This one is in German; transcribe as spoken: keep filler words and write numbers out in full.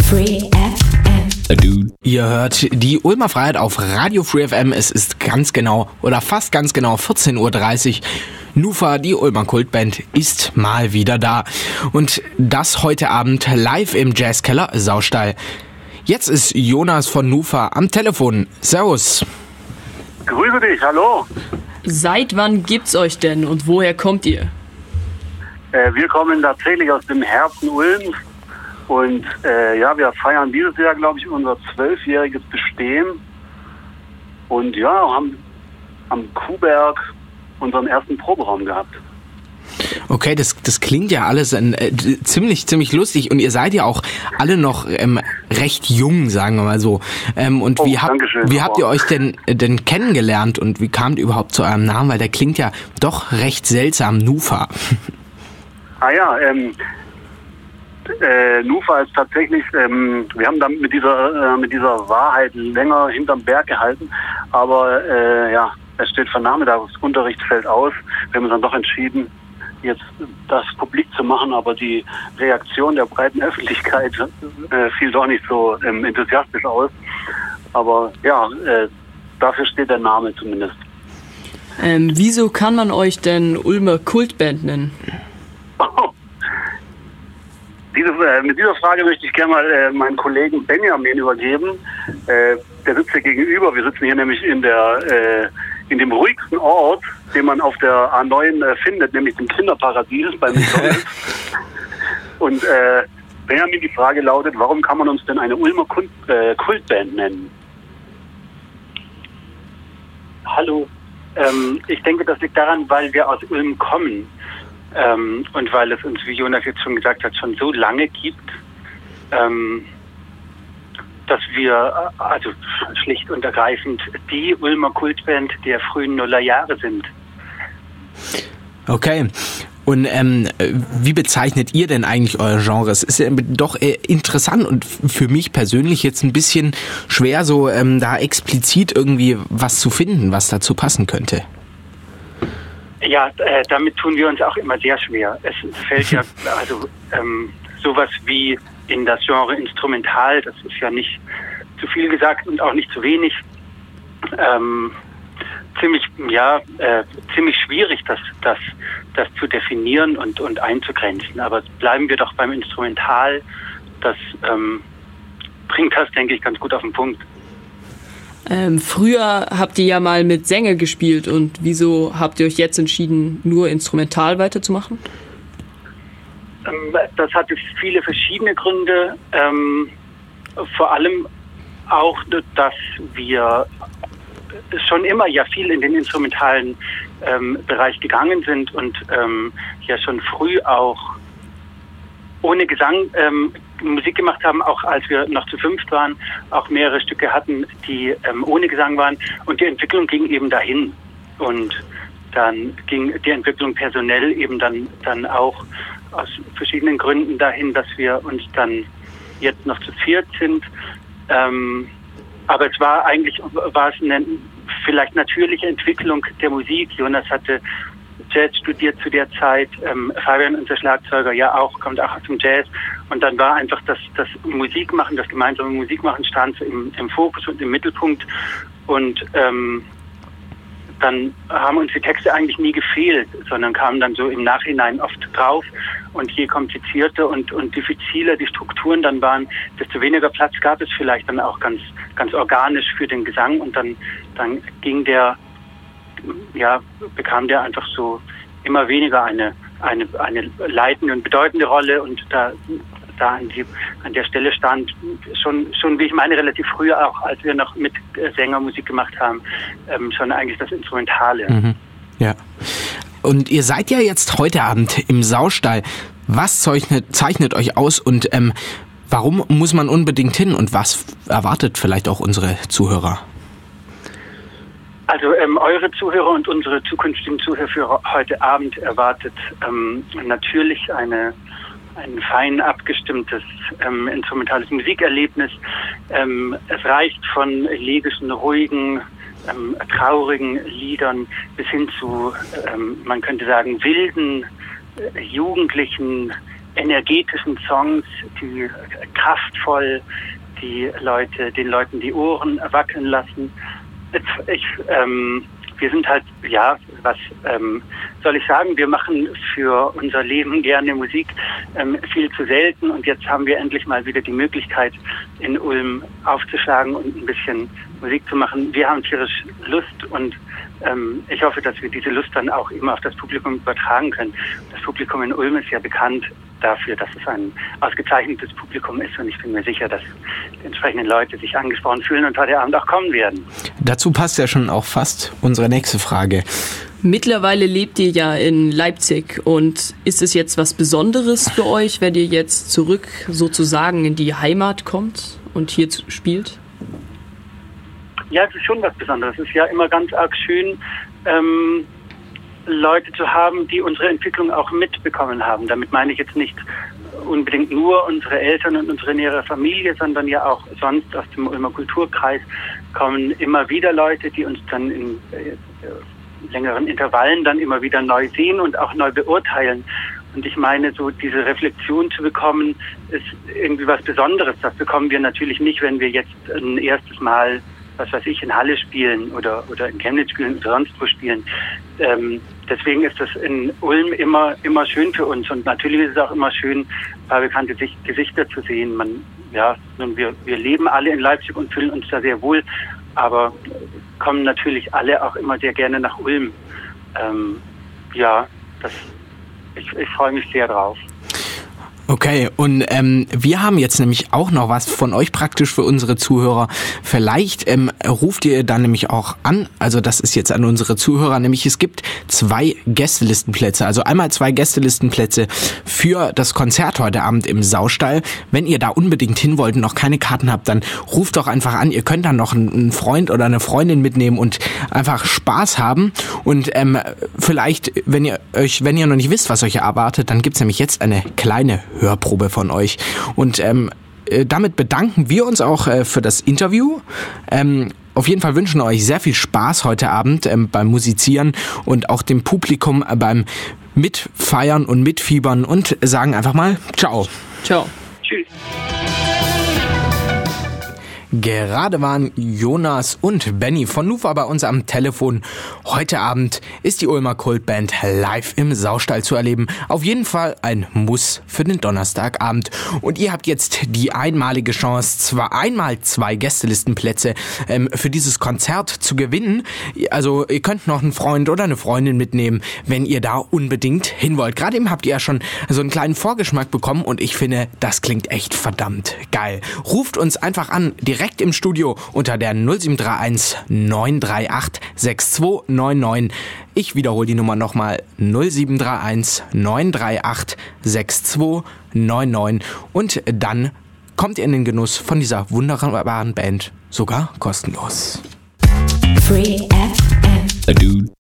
Free F M. Dude. Ihr hört die Ulmer Freiheit auf Radio Free F M. Es ist ganz genau oder fast ganz genau vierzehn Uhr dreißig. Nufa, die Ulmer Kultband, ist mal wieder da. Und das heute Abend live im Jazzkeller Saustall. Jetzt ist Jonas von Nufa am Telefon. Servus. Grüße dich, hallo. Seit wann gibt's euch denn und woher kommt ihr? Äh, wir kommen tatsächlich aus dem Herzen Ulms. Und äh, ja, wir feiern dieses Jahr, glaube ich, unser zwölfjähriges Bestehen. Und ja, haben am Kuhberg unseren ersten Proberaum gehabt. Okay, das, das klingt ja alles äh, ziemlich, ziemlich lustig. Und ihr seid ja auch alle noch ähm, recht jung, sagen wir mal so. Ähm, und oh, wie, hab, Dankeschön, wie habt ihr euch denn, denn kennengelernt und wie kamt ihr überhaupt zu eurem Namen? Weil der klingt ja doch recht seltsam, Nufa. Ah ja, ähm... Äh, Nufa ist tatsächlich, ähm, wir haben dann mit dieser äh, mit dieser Wahrheit länger hinterm Berg gehalten, aber äh, ja, es steht Vernahme, das Unterricht fällt aus. Wir haben uns dann doch entschieden, jetzt das publik zu machen, aber die Reaktion der breiten Öffentlichkeit äh, fiel doch nicht so ähm, enthusiastisch aus. Aber ja, äh, dafür steht der Name zumindest. Ähm, wieso kann man euch denn Ulmer Kultband nennen? Oh. Diese, äh, mit dieser Frage möchte ich gerne mal äh, meinen Kollegen Benjamin übergeben. Äh, der sitzt hier gegenüber. Wir sitzen hier nämlich in der äh, in dem ruhigsten Ort, den man auf der A neun äh, findet, nämlich dem Kinderparadies beim McDonald's. Und äh, Benjamin, die Frage lautet, warum kann man uns denn eine Ulmer Kult, äh, Kultband nennen? Hallo. Ähm, ich denke, das liegt daran, weil wir aus Ulm kommen. Ähm, und weil es uns, wie Jonas jetzt schon gesagt hat, schon so lange gibt, ähm, dass wir äh, also schlicht und ergreifend die Ulmer Kultband der frühen Nullerjahre sind. Okay. Und ähm, wie bezeichnet ihr denn eigentlich euer Genre? Es ist ja doch äh, interessant und für mich persönlich jetzt ein bisschen schwer, so ähm, da explizit irgendwie was zu finden, was dazu passen könnte. Ja, äh, damit tun wir uns auch immer sehr schwer. Es fällt ja, also ähm, sowas wie in das Genre Instrumental, das ist ja nicht zu viel gesagt und auch nicht zu wenig, ähm, ziemlich, ja, äh, ziemlich schwierig, das, das, das zu definieren und, und einzugrenzen. Aber bleiben wir doch beim Instrumental, das ähm, bringt das, denke ich, ganz gut auf den Punkt. Ähm, früher habt ihr ja mal mit Sänger gespielt und wieso habt ihr euch jetzt entschieden, nur instrumental weiterzumachen? Ähm, das hatte viele verschiedene Gründe. Ähm, vor allem auch, dass wir schon immer ja viel in den instrumentalen ähm, Bereich gegangen sind und ähm, ja schon früh auch ohne Gesang ähm, Musik gemacht haben, auch als wir noch zu fünft waren, auch mehrere Stücke hatten, die ähm, ohne Gesang waren. Und die Entwicklung ging eben dahin. Und dann ging die Entwicklung personell eben dann, dann auch aus verschiedenen Gründen dahin, dass wir uns dann jetzt noch zu viert sind. Ähm, aber es war eigentlich, war es eine vielleicht natürliche Entwicklung der Musik. Jonas hatte Jazz studiert zu der Zeit, ähm, Fabian, unser Schlagzeuger, ja auch, kommt auch aus dem Jazz. Und dann war einfach das, das Musikmachen, das gemeinsame Musikmachen stand so im, im Fokus und im Mittelpunkt. Und ähm, dann haben uns die Texte eigentlich nie gefehlt, sondern kamen dann so im Nachhinein oft drauf. Und je komplizierter und, und diffiziler die Strukturen dann waren, desto weniger Platz gab es vielleicht dann auch ganz, ganz organisch für den Gesang. Und dann, dann ging der, ja, bekam der einfach so immer weniger eine, eine, eine leitende und bedeutende Rolle und da, da an, die, an der Stelle stand schon, schon, wie ich meine, relativ früh auch, als wir noch mit Sängermusik gemacht haben, ähm, schon eigentlich das Instrumentale. Mhm. Ja. Und ihr seid ja jetzt heute Abend im Saustall. Was zeichnet, zeichnet euch aus und ähm, warum muss man unbedingt hin und was erwartet vielleicht auch unsere Zuhörer? Also ähm, eure Zuhörer und unsere zukünftigen Zuhörer für heute Abend erwartet ähm, natürlich eine, ein fein abgestimmtes ähm, instrumentales Musikerlebnis. Ähm, es reicht von elegischen, ruhigen, ähm, traurigen Liedern bis hin zu, ähm, man könnte sagen, wilden, äh, jugendlichen, energetischen Songs, die kraftvoll die Leute, den Leuten die Ohren wackeln lassen. Ich, ähm, wir sind halt, ja, was ähm, soll ich sagen, wir machen für unser Leben gerne Musik, ähm, viel zu selten, und jetzt haben wir endlich mal wieder die Möglichkeit, in Ulm aufzuschlagen und ein bisschen Musik zu machen. Wir haben tierisch Lust, und ähm, ich hoffe, dass wir diese Lust dann auch immer auf das Publikum übertragen können. Das Publikum in Ulm ist ja bekannt dafür, dass es ein ausgezeichnetes Publikum ist, und ich bin mir sicher, dass die entsprechenden Leute sich angesprochen fühlen und heute Abend auch kommen werden. Dazu passt ja schon auch fast unsere nächste Frage. Mittlerweile lebt ihr ja in Leipzig, und ist es jetzt was Besonderes für euch, wenn ihr jetzt zurück sozusagen in die Heimat kommt und hier spielt? Ja, es ist schon was Besonderes. Es ist ja immer ganz arg schön, ähm, Leute zu haben, die unsere Entwicklung auch mitbekommen haben. Damit meine ich jetzt nicht unbedingt nur unsere Eltern und unsere nähere Familie, sondern ja auch sonst aus dem Ulmer Kulturkreis kommen immer wieder Leute, die uns dann in äh, längeren Intervallen dann immer wieder neu sehen und auch neu beurteilen. Und ich meine, so diese Reflexion zu bekommen, ist irgendwie was Besonderes. Das bekommen wir natürlich nicht, wenn wir jetzt ein erstes Mal, was weiß ich, in Halle spielen oder, oder in Chemnitz spielen oder sonst wo spielen. Ähm, deswegen ist das in Ulm immer, immer schön für uns. Und natürlich ist es auch immer schön, ein paar bekannte Gesichter zu sehen. Man, ja, wir, wir leben alle in Leipzig und fühlen uns da sehr wohl, aber kommen natürlich alle auch immer sehr gerne nach Ulm. Ähm, ja, das, ich, ich freue mich sehr drauf. Okay, und ähm, wir haben jetzt nämlich auch noch was von euch praktisch für unsere Zuhörer. Vielleicht ähm, ruft ihr dann nämlich auch an, also das ist jetzt an unsere Zuhörer, nämlich es gibt zwei Gästelistenplätze, also einmal zwei Gästelistenplätze für das Konzert heute Abend im Saustall. Wenn ihr da unbedingt hin wollt und noch keine Karten habt, dann ruft doch einfach an. Ihr könnt dann noch einen Freund oder eine Freundin mitnehmen und einfach Spaß haben. Und ähm, vielleicht, wenn ihr euch, wenn ihr noch nicht wisst, was euch erwartet, dann gibt's nämlich jetzt eine kleine Hörprobe von euch. Und ähm, damit bedanken wir uns auch äh, für das Interview. Ähm, auf jeden Fall wünschen wir euch sehr viel Spaß heute Abend ähm, beim Musizieren und auch dem Publikum äh, beim Mitfeiern und Mitfiebern, und sagen einfach mal Ciao. Ciao. Tschüss. Gerade waren Jonas und Benny von Nufa bei uns am Telefon. Heute Abend ist die Ulmer Kultband live im Saustall zu erleben. Auf jeden Fall ein Muss für den Donnerstagabend. Und ihr habt jetzt die einmalige Chance, zwar einmal zwei Gästelistenplätze ähm, für dieses Konzert zu gewinnen. Also ihr könnt noch einen Freund oder eine Freundin mitnehmen, wenn ihr da unbedingt hin wollt. Gerade eben habt ihr ja schon so einen kleinen Vorgeschmack bekommen, und ich finde, das klingt echt verdammt geil. Ruft uns einfach an, direkt im Studio unter der null sieben drei eins neun drei acht sechs zwei neun neun. Ich wiederhole die Nummer nochmal: null sieben drei eins neun drei acht sechs zwei neun neun. Und dann kommt ihr in den Genuss von dieser wunderbaren Band, sogar kostenlos. Free F M. A dude.